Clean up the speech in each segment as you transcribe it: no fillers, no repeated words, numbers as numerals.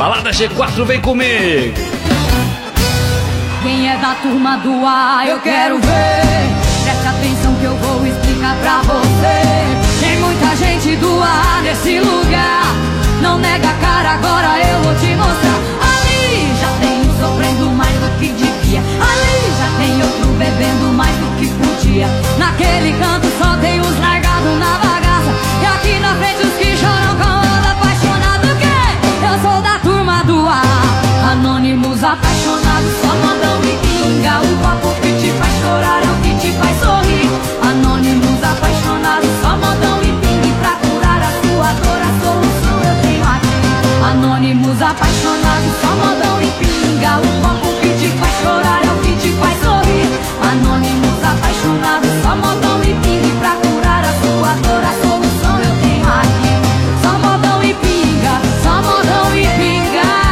Balada G4, vem comigo. Quem é da turma do A, eu quero ver. Preste atenção que eu vou explicar pra você. Tem muita gente do A nesse lugar. Não nega a cara, agora eu vou te mostrar. Ali já tem um sofrendo mais do que devia. Ali já tem outro bebendo mais do que podia. Naquele canto só tem os largados na bagaça. E aqui na frente os que choram com onda apaixonado. Que eu sou da turma do A. Anônimos apaixonados, só mandam e pinga. O papo que te faz chorar é o que te faz sorrir. Anônimos apaixonados, só mandam e pinga. E pra curar a sua dor, a solução eu tenho aqui. Anônimos apaixonados, só mandam e pinga. O papo que te faz chorar é o que te faz sorrir. Anônimos apaixonados, só mandam e pinga. E pra curar a sua dor, a solução eu tenho aqui. Só mandam e pinga, só mandam e pinga.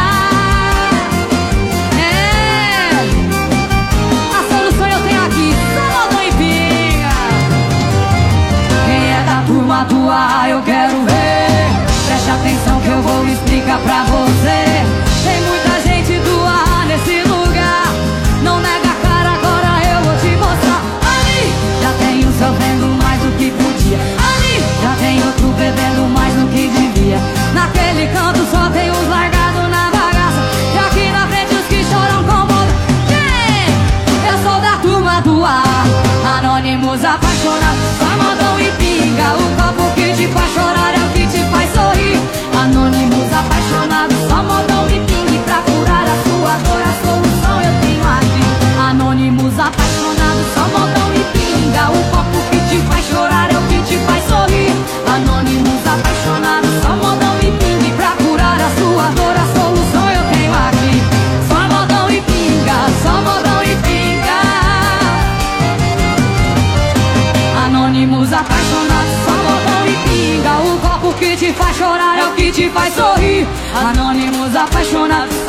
Turma do A, eu quero ver. Preste atenção que eu vou explicar pra você. Tem muita gente do A nesse lugar. Não nega a cara, agora eu vou te mostrar. Ali já tem um sofrendo mais do que podia. Ali já tem outro bebendo mais do que devia. Naquele canto só tem os largados na bagaça. E aqui na frente os que choram com bola. Eu sou da turma do A. Anônimos apaixonados, só mandam e pinga. O copo que te faz chorar é o que te faz sorrir. Anônimos apaixonados, só mandam e pinga. E pra curar a sua dor, a solução eu tenho aqui. Anônimos apaixonados, só mandam e pinga. O copo que te faz chorar é o que te faz sorrir. Anônimos apaixonados, só mandam e pinga. E pra curar a sua dor, a solução eu tenho aqui. Só mandam e pinga, só mandam e pinga. Anônimos apaixonados, só mandam e pinga. O copo que te faz chorar é o que te faz sorrir. Anônimos apaixonados,